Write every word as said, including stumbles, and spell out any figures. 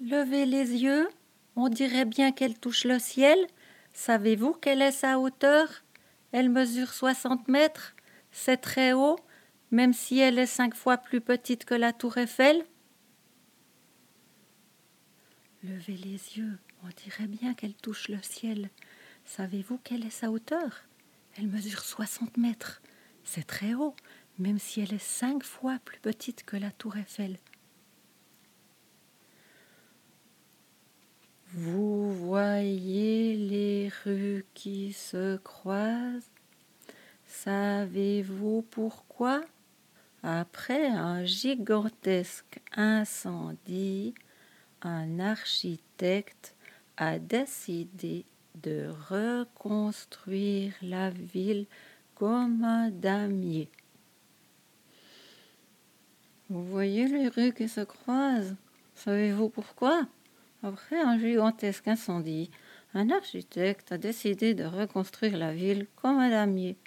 Levez les yeux, on dirait bien qu'elle touche le ciel. Savez-vous quelle est sa hauteur? Elle mesure soixante mètres. C'est très haut, même si elle est cinq fois plus petite que la tour Eiffel. Levez les yeux, on dirait bien qu'elle touche le ciel. Savez-vous quelle est sa hauteur? Elle mesure soixante mètres. C'est très haut, même si elle est cinq fois plus petite que la tour Eiffel. Vous voyez les rues qui se croisent? Savez-vous pourquoi? Après un gigantesque incendie, un architecte a décidé de reconstruire la ville comme un damier. Vous voyez les rues qui se croisent? Savez-vous pourquoi? Après un gigantesque incendie, un architecte a décidé de reconstruire la ville comme un damier.